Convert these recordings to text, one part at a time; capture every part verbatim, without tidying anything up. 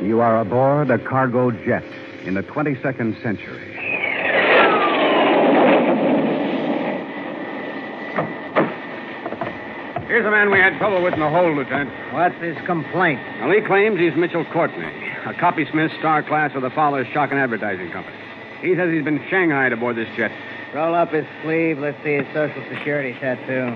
You are aboard a cargo jet in the twenty-second century. Here's the man we had trouble with in the hold, Lieutenant. What's his complaint? Well, he claims he's Mitchell Courtney, a copysmith star class of the Fowler Shock and Advertising Company. He says he's been shanghaied aboard this jet. Roll up his sleeve. Let's see his Social Security tattoo.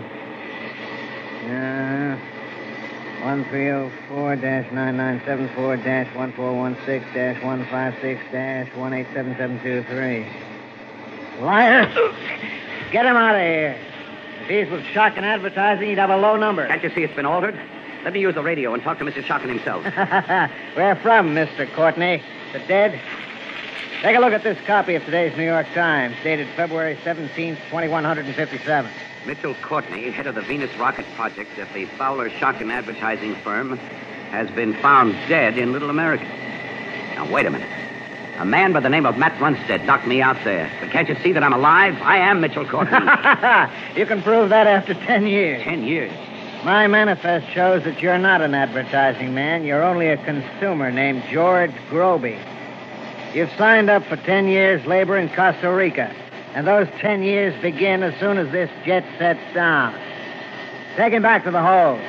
Uh, one three oh four nine nine seven four one four one six one five six one eight seven seven two three. Liar! Get him out of here. If he's with Shock and Advertising, he'd have a low number. Can't you see it's been altered? Let me use the radio and talk to Mister Shocken himself. Where from, Mister Courtney? The dead? Take a look at this copy of today's New York Times, dated February seventeenth, twenty-one fifty-seven. Mitchell Courtney, head of the Venus rocket project at the Fowler Shock and Advertising firm, has been found dead in Little America. Now, wait a minute. A man by the name of Matt Runstead knocked me out there. But can't you see that I'm alive? I am Mitchell Courtney. You can prove that after ten years. Ten years? My manifest shows that you're not an advertising man. You're only a consumer named George Groby. You've signed up for ten years labor in Costa Rica, and those ten years begin as soon as this jet sets down. Take him back to the hold.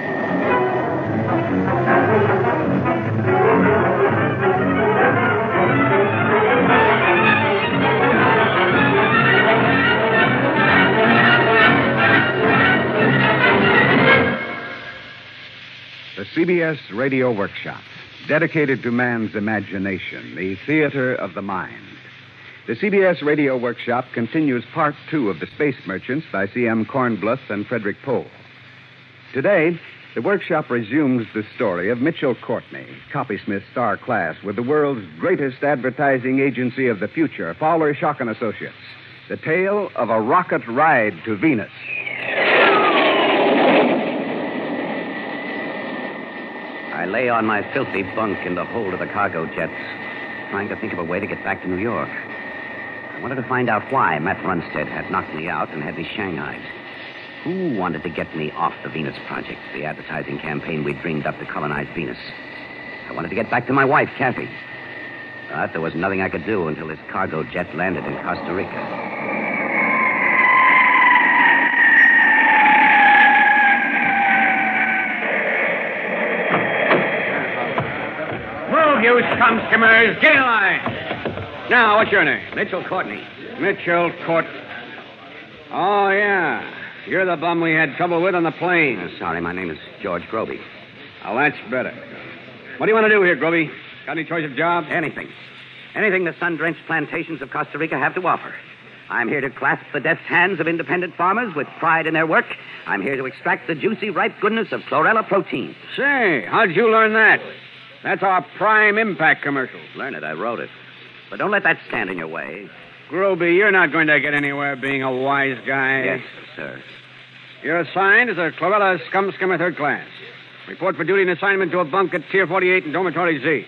The C B S Radio Workshop, dedicated to man's imagination, the theater of the mind. The C B S Radio Workshop continues part two of The Space Merchants by C M Kornbluth and Frederick Pohl. Today, the workshop resumes the story of Mitchell Courtney, copysmith star class with the world's greatest advertising agency of the future, Fowler Shock and Associates. The tale of a rocket ride to Venus. I lay on my filthy bunk in the hold of the cargo jets, trying to think of a way to get back to New York. I wanted to find out why Matt Runstead had knocked me out and had me shanghaied. Who wanted to get me off the Venus Project, the advertising campaign we dreamed up to colonize Venus? I wanted to get back to my wife, Kathy. But there was nothing I could do until this cargo jet landed in Costa Rica. You scum skimmers, get in line. Now, what's your name? Mitchell Courtney. Mitchell Court. Oh, yeah. You're the bum we had trouble with on the plane. Uh, sorry, my name is George Groby. Oh, that's better. What do you want to do here, Groby? Got any choice of job? Anything. Anything the sun-drenched plantations of Costa Rica have to offer. I'm here to clasp the deft hands of independent farmers with pride in their work. I'm here to extract the juicy, ripe goodness of chlorella protein. Say, how'd you learn that? That's our Prime Impact commercial. Learn it. I wrote it. But don't let that stand in your way. Groby, you're not going to get anywhere being a wise guy. Yes, sir. You're assigned as a Chlorella Scum Skimmer third class. Report for duty and assignment to a bunk at Tier forty-eight in Dormitory Z.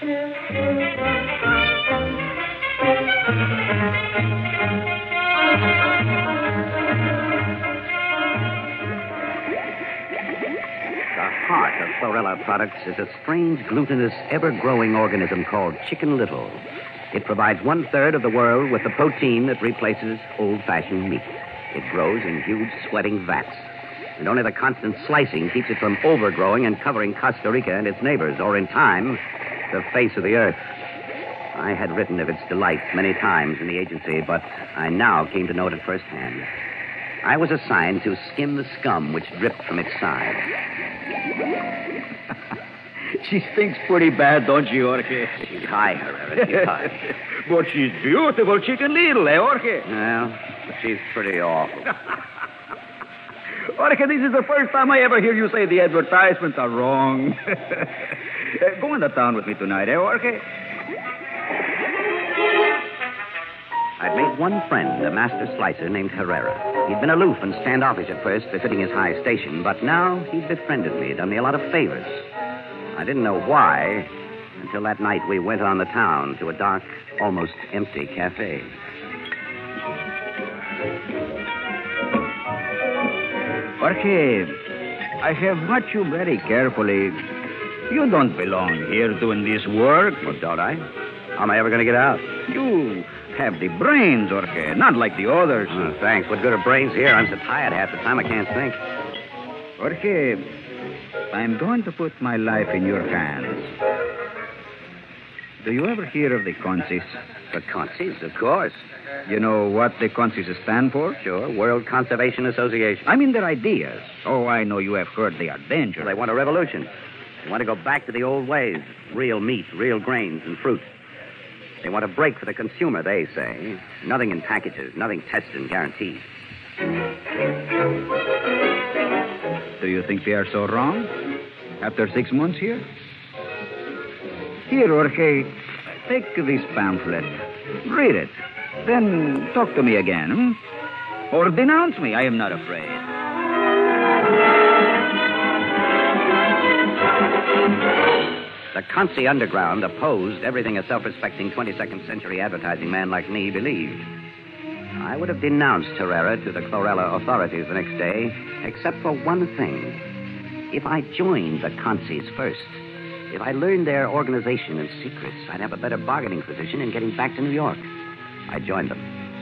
The heart of Chlorella Products is a strange, glutinous, ever-growing organism called Chicken Little. It provides one-third of the world with the protein that replaces old-fashioned meat. It grows in huge, sweating vats. And only the constant slicing keeps it from overgrowing and covering Costa Rica and its neighbors, or in time, the face of the earth. I had written of its delights many times in the agency, but I now came to know it at first hand. I was assigned to skim the scum which dripped from its side. She stinks pretty bad, don't she, Jorge? She's high, Herrera. She's high. But she's beautiful, Chicken Little, eh, Jorge? Well, but she's pretty awful. Jorge, this is the first time I ever hear you say the advertisements are wrong. uh, go into town with me tonight, eh, Jorge? I'd made one friend, a master slicer named Herrera. He'd been aloof and standoffish at first, befitting his high station, but now he'd befriended me, done me a lot of favors. I didn't know why until that night we went on the town to a dark, almost empty cafe. Jorge, I have watched you very carefully. You don't belong here doing this work. Well, don't I? How am I ever going to get out? You have the brains, Jorge, not like the others. Oh, thanks. What good are brains here? I'm so tired half the time I can't think. Jorge, I'm going to put my life in your hands. Do you ever hear of the Consis? The Consis, of course. You know what the Consis stand for? Sure, World Conservation Association. I mean their ideas. Oh, I know you have heard they are dangerous. They want a revolution. They want to go back to the old ways. Real meat, real grains, and fruit. They want a break for the consumer, they say. Nothing in packages, nothing tested and guaranteed. Do you think they are so wrong? After six months here? Here, Jorge, take this pamphlet. Read it. Then talk to me again, hmm? Or denounce me. I am not afraid. The Consi Underground opposed everything a self-respecting twenty-second century advertising man like me believed. I would have denounced Herrera to the Chlorella authorities the next day, except for one thing. If I joined the Consis first, if I learned their organization and secrets, I'd have a better bargaining position in getting back to New York. I joined them.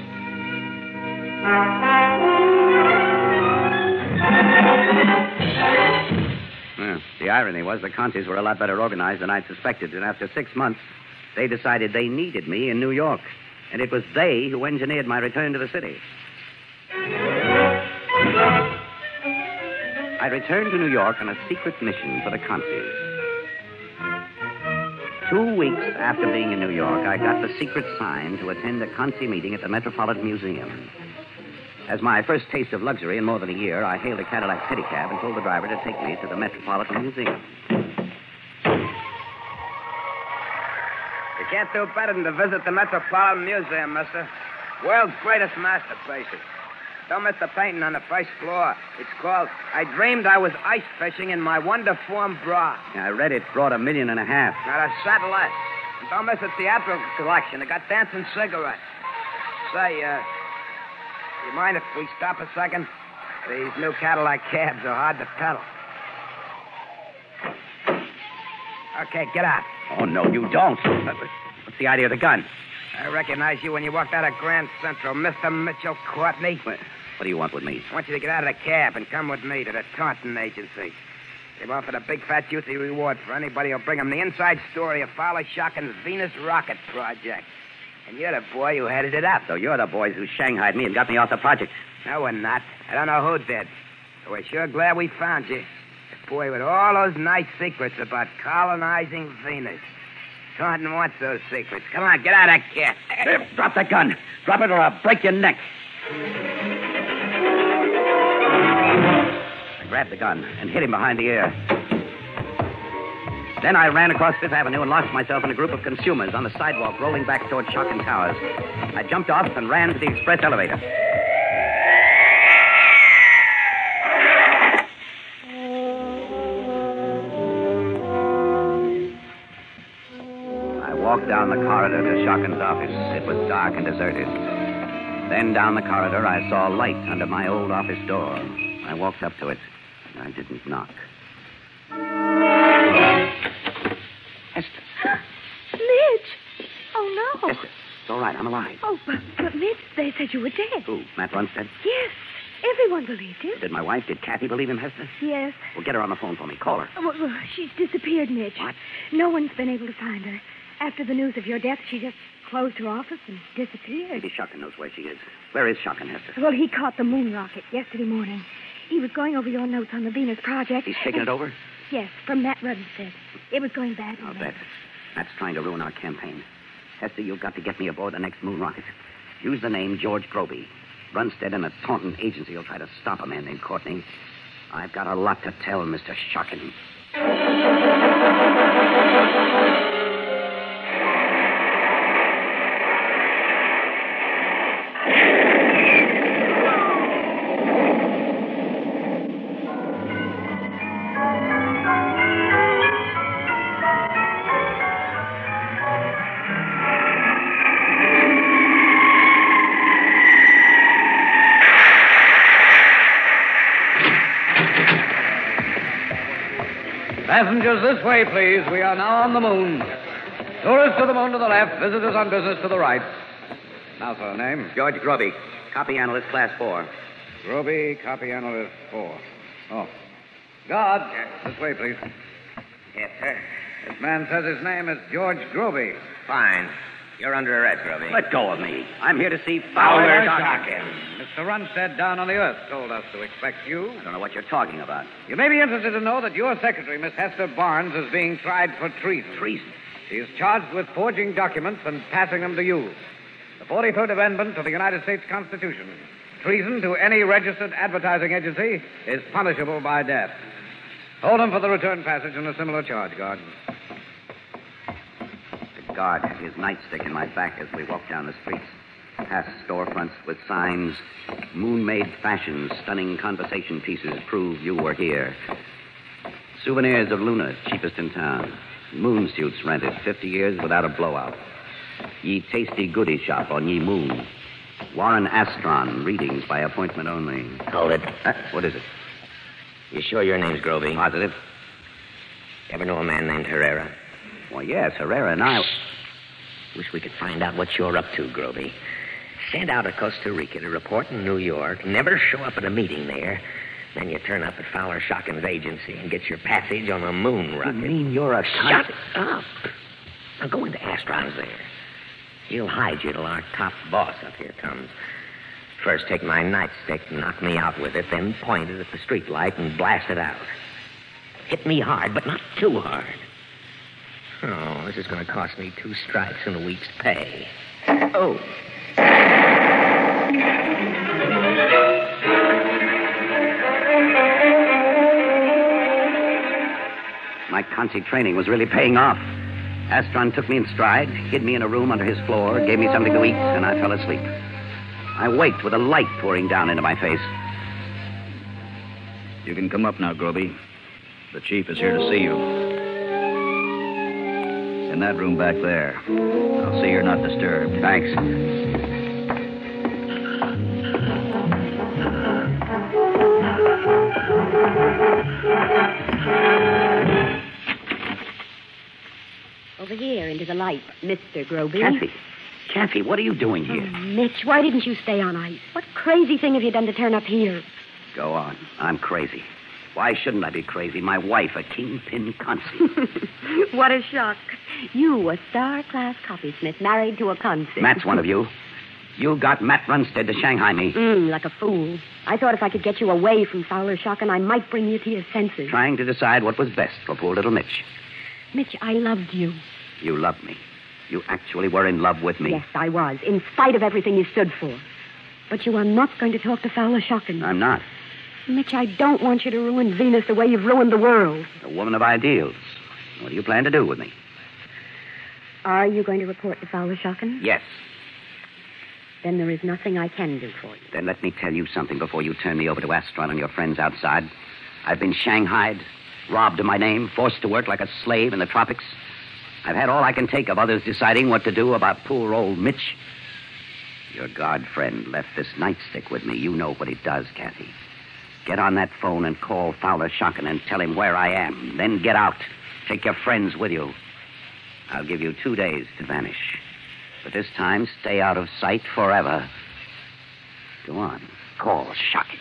Well, the irony was the Consis were a lot better organized than I'd suspected, and after six months, they decided they needed me in New York, and it was they who engineered my return to the city. I returned to New York on a secret mission for the Consis. Two weeks after being in New York, I got the secret sign to attend a Consi meeting at the Metropolitan Museum. As my first taste of luxury in more than a year, I hailed a Cadillac pedicab and told the driver to take me to the Metropolitan Museum. You can't do better than to visit the Metropolitan Museum, mister. World's greatest masterpieces. Don't miss the painting on the first floor. It's called I Dreamed I Was Ice Fishing in My Wonder-Form Bra. Yeah, I read it brought a million and a half. Not a cent less. And don't miss the theatrical collection. They got dancing cigarettes. Say, uh, you mind if we stop a second? These new Cadillac cabs are hard to pedal. Okay, get out. Oh, no, you don't. What's the idea of the gun? I recognized you when you walked out of Grand Central, Mister Mitchell Courtney. What, what do you want with me? I want you to get out of the cab and come with me to the Taunton Agency. They've offered a big, fat, juicy reward for anybody who'll bring them the inside story of Fowler Shocken's Venus Rocket Project. And you're the boy who headed it up. So you're the boys who shanghaied me and got me off the project. No, we're not. I don't know who did. But we're sure glad we found you. The boy with all those nice secrets about colonizing Venus. Taunton wants those secrets. Come on, get out of here. Drop that gun. Drop it or I'll break your neck. I grabbed the gun and hit him behind the ear. Then I ran across Fifth Avenue and lost myself in a group of consumers on the sidewalk rolling back toward Shockin Towers. I jumped off and ran to the express elevator. I walked down the corridor to Shockin's office. It was dark and deserted. Then down the corridor, I saw a light under my old office door. I walked up to it. I didn't knock. Esther. Mitch! Oh, no. Esther, it's all right. I'm alive. Oh, but, but Mitch, they said you were dead. Who, Matt Runstead? Yes. Everyone believed him. Did my wife, did Kathy believe him, Hester? Yes. Well, get her on the phone for me. Call her. Oh, well, well, she's disappeared, Mitch. What? No one's been able to find her. After the news of your death, she just closed her office and disappeared. Maybe Shockin knows where she is. Where is Shockin, Hester? Well, he caught the moon rocket yesterday morning. He was going over your notes on the Venus Project. He's taking it over? Yes, from Matt Runstead. It was going badly. I'll bet. Matt's trying to ruin our campaign. Hester, you've got to get me aboard the next moon rocket. Use the name George Groby. Runstead and a Taunton agency will try to stop a man named Courtney. I've got a lot to tell Mister Shockin. Passengers this way, please. We are now on the moon. Tourists to the moon to the left, visitors on business to the right. Now, sir, name? George Groby, copy analyst, class four. Groby, copy analyst four. Oh. Guard, this way, please. Yes, sir. This man says his name is George Groby. Fine. You're under arrest, Groby. Let go of me. I'm here to see Fowler Fowler Shockin. Mister Runstead down on the earth told us to expect you. I don't know what you're talking about. You may be interested to know that your secretary, Miss Hester Barnes, is being tried for treason. Treason? She is charged with forging documents and passing them to you. The forty-third Amendment to the United States Constitution. Treason to any registered advertising agency is punishable by death. Hold him for the return passage and a similar charge, guard. The guard had his nightstick in my back as we walked down the streets. Past storefronts with signs, moon-made fashions, stunning conversation pieces prove you were here. Souvenirs of Luna, cheapest in town. Moon suits rented, fifty years without a blowout. Ye tasty goody shop on ye moon. Warren Astron, readings by appointment only. Hold it. Uh, what is it? You sure your name's Groby? Positive. Ever know a man named Herrera? Well, yes, Herrera and I... Wish we could find out what you're up to, Groby. Send out to Costa Rica to report in New York, never show up at a meeting there. Then you turn up at Fowler Shockin's agency and get your passage on a moon rocket. You mean you're a... Shut up. Now go into Astron's there. He'll hide you till our top boss up here comes. First take my nightstick and knock me out with it, then point it at the street light and blast it out. Hit me hard, but not too hard. Oh, this is going to cost me two stripes and a week's pay. Oh. My Conti training was really paying off. Astron took me in stride, hid me in a room under his floor, gave me something to eat, and I fell asleep. I waked with a light pouring down into my face. You can come up now, Groby. The chief is here to see you. In that room back there. I'll see you're not disturbed. Thanks. Over here, into the light, Mister Groby. Kathy. Kathy, what are you doing here? Oh, Mitch, why didn't you stay on ice? What crazy thing have you done to turn up here? Go on. I'm crazy. Why shouldn't I be crazy? My wife, a kingpin consi. What a shock. You, a star-class copysmith, married to a consi. Matt's one of you. You got Matt Runstead to Shanghai me. Mm, like a fool. I thought if I could get you away from Fowler Shockin, I might bring you to your senses. Trying to decide what was best for poor little Mitch. Mitch, I loved you. You loved me. You actually were in love with me. Yes, I was, in spite of everything you stood for. But you are not going to talk to Fowler Shockin. I'm not. Mitch, I don't want you to ruin Venus the way you've ruined the world. A woman of ideals. What do you plan to do with me? Are you going to report to Fowler Shockin? Yes. Then there is nothing I can do for you. Then let me tell you something before you turn me over to Astron and your friends outside. I've been shanghaied, robbed of my name, forced to work like a slave in the tropics. I've had all I can take of others deciding what to do about poor old Mitch. Your guard friend left this nightstick with me. You know what it does, Kathy. Get on that phone and call Fowler Shockin and tell him where I am. Then get out. Take your friends with you. I'll give you two days to vanish. But this time, stay out of sight forever. Go on. Call Shockin.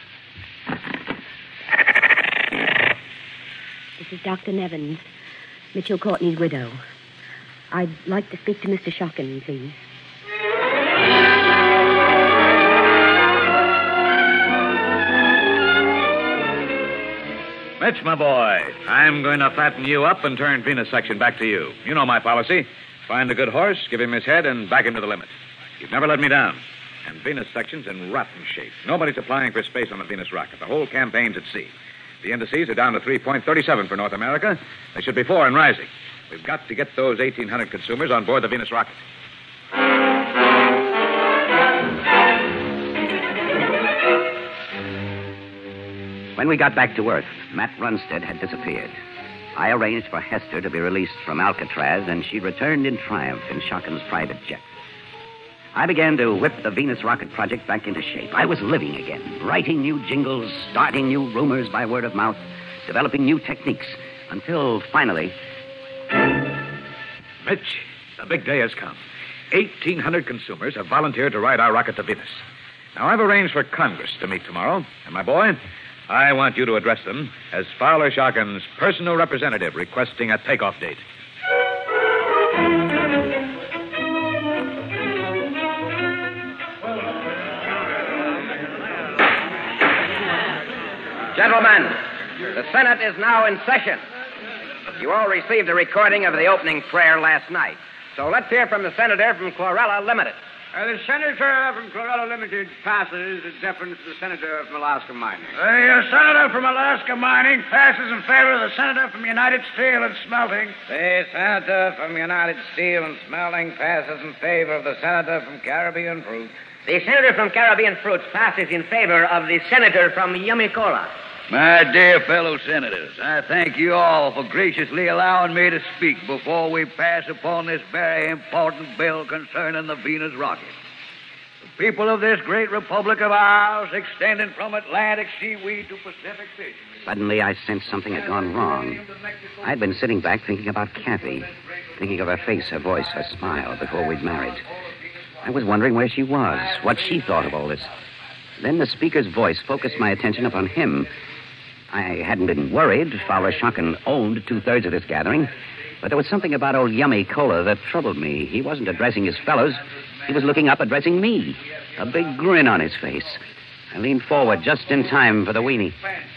This is Doctor Nevins, Mitchell Courtney's widow. I'd like to speak to Mister Shockin, please. Mitch, my boy, I'm going to fatten you up and turn Venus section back to you. You know my policy. Find a good horse, give him his head, and back into the limit. You've never let me down. And Venus section's in rotten shape. Nobody's applying for space on the Venus rocket. The whole campaign's at sea. The indices are down to three point three seven for North America. They should be four and rising. We've got to get those eighteen hundred consumers on board the Venus rocket. When we got back to Earth, Matt Runstead had disappeared. I arranged for Hester to be released from Alcatraz, and she returned in triumph in Shockin's private jet. I began to whip the Venus rocket project back into shape. I was living again, writing new jingles, starting new rumors by word of mouth, developing new techniques, Until finally. Mitch, the big day has come. eighteen hundred consumers have volunteered to ride our rocket to Venus. Now, I've arranged for Congress to meet tomorrow. And, my boy, I want you to address them as Fowler Shocken's personal representative requesting a takeoff date. Gentlemen, the Senate is now in session. You all received a recording of the opening prayer last night. So let's hear from the senator from Chlorella Limited. Uh, the senator from Chlorella Limited passes in deference to the senator from Alaska Mining. The uh, senator from Alaska Mining passes in favor of the senator from United Steel and Smelting. The senator from United Steel and Smelting passes in favor of the senator from Caribbean Fruit. The senator from Caribbean Fruits passes in favor of the senator from Yummy Cola. My dear fellow senators, I thank you all for graciously allowing me to speak before we pass upon this very important bill concerning the Venus rocket. The people of this great republic of ours, extending from Atlantic seaweed to Pacific fish. Suddenly, I sensed something had gone wrong. I'd been sitting back thinking about Kathy, thinking of her face, her voice, her smile before we'd married. I was wondering where she was, what she thought of all this. Then the speaker's voice focused my attention upon him. I hadn't been worried. Fowler Shocken owned two-thirds of this gathering. But there was something about old Yummy Cola that troubled me. He wasn't addressing his fellows. He was looking up, addressing me. A big grin on his face. I leaned forward just in time for the weenie.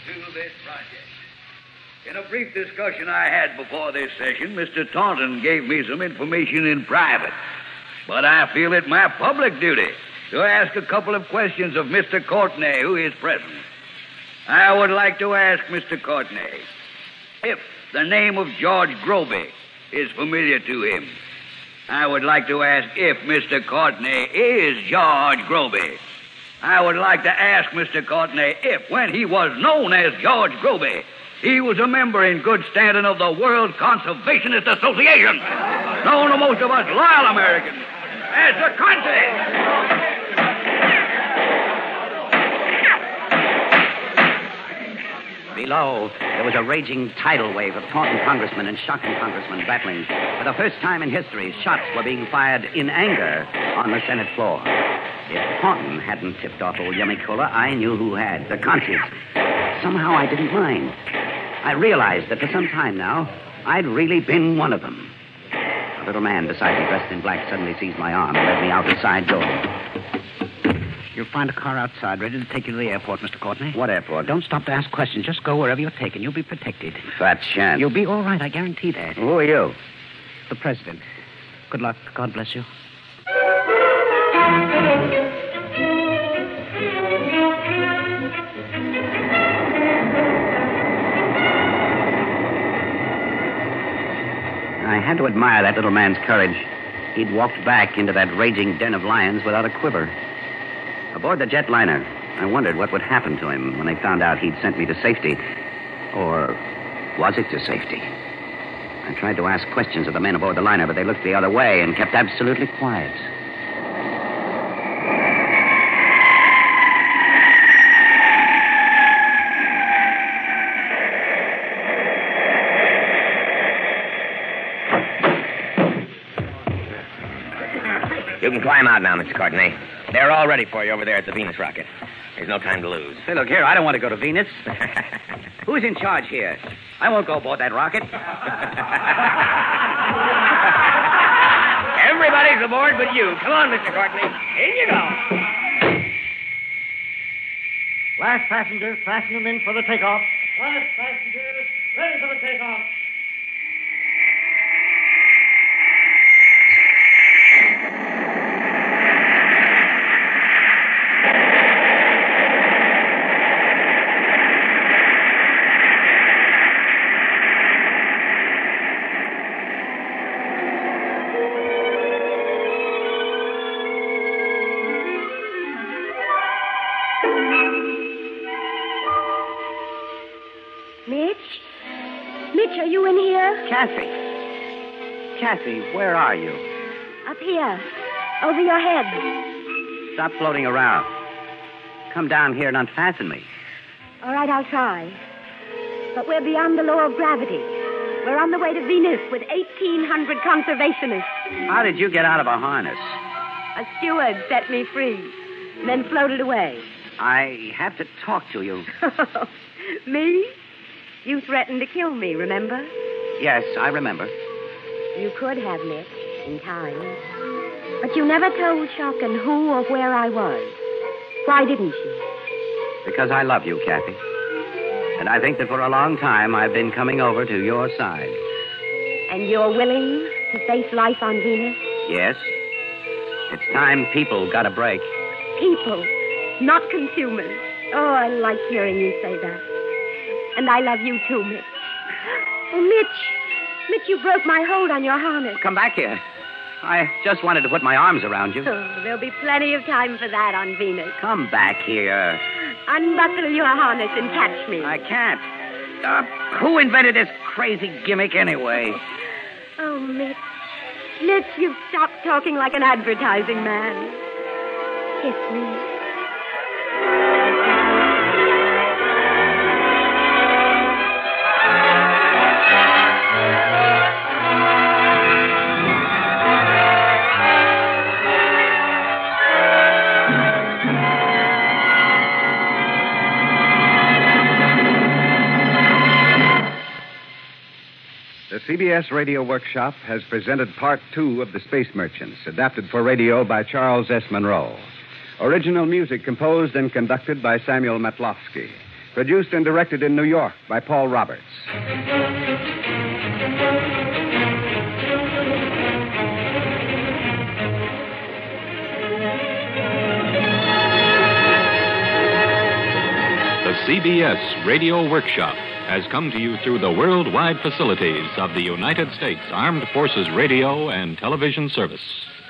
In a brief discussion I had before this session, Mister Taunton gave me some information in private. But I feel it my public duty to ask a couple of questions of Mister Courtney, who is present. I would like to ask Mister Courtney if the name of George Groby is familiar to him. I would like to ask if Mister Courtney is George Groby. I would like to ask Mister Courtney if, when he was known as George Groby, he was a member in good standing of the World Conservationist Association, known to most of us loyal Americans as the Conservatives. Below, there was a raging tidal wave of taunting congressmen and shocking congressmen battling. For the first time in history, shots were being fired in anger on the Senate floor. If Taunton hadn't tipped off old Yummy Cola, I knew who had, the conscience. Somehow I didn't mind. I realized that for some time now, I'd really been one of them. A little man beside me, dressed in black, suddenly seized my arm and led me out the side door. You'll find a car outside ready to take you to the airport, Mister Courtney. What airport? Don't stop to ask questions. Just go wherever you're taken. You'll be protected. Fat chance. You'll be all right. I guarantee that. Who are you? The president. Good luck. God bless you. I had to admire that little man's courage. He'd walked back into that raging den of lions without a quiver. Aboard the jetliner, I wondered what would happen to him when they found out he'd sent me to safety. Or was it to safety? I tried to ask questions of the men aboard the liner, but they looked the other way and kept absolutely quiet. You can climb out now, Mister Courtney. They're all ready for you over there at the Venus rocket. There's no time to lose. Hey, look here, I don't want to go to Venus. Who's in charge here? I won't go aboard that rocket. Everybody's aboard but you. Come on, Mister Courtney. In you go. Last passengers, fasten them in for the takeoff. Last passengers, ready for the takeoff. Mitch? Mitch, are you in here? Kathy. Kathy, where are you? Up here. Over your head. Stop floating around. Come down here and unfasten me. All right, I'll try. But we're beyond the law of gravity. We're on the way to Venus with eighteen hundred conservationists. How did you get out of a harness? A steward set me free, then floated away. I have to talk to you. Me? You threatened to kill me, remember? Yes, I remember. You could have, Mitch, in time. But you never told Shocken who or where I was. Why didn't you? Because I love you, Kathy. And I think that for a long time I've been coming over to your side. And you're willing to face life on Venus? Yes. It's time people got a break. People, not consumers. Oh, I like hearing you say that. And I love you too, Mitch. Oh, Mitch. Mitch, you broke my hold on your harness. Come back here. I just wanted to put my arms around you. Oh, there'll be plenty of time for that on Venus. Come back here. Unbuckle your harness and catch me. I can't. Uh, who invented this crazy gimmick anyway? Oh, Mitch. Mitch, you've stopped talking like an advertising man. Kiss me. The C B S Radio Workshop has presented Part Two of The Space Merchants, adapted for radio by Charles S. Monroe. Original music composed and conducted by Samuel Matlofsky. Produced and directed in New York by Paul Roberts. The C B S Radio Workshop has come to you through the worldwide facilities of the United States Armed Forces Radio and Television Service.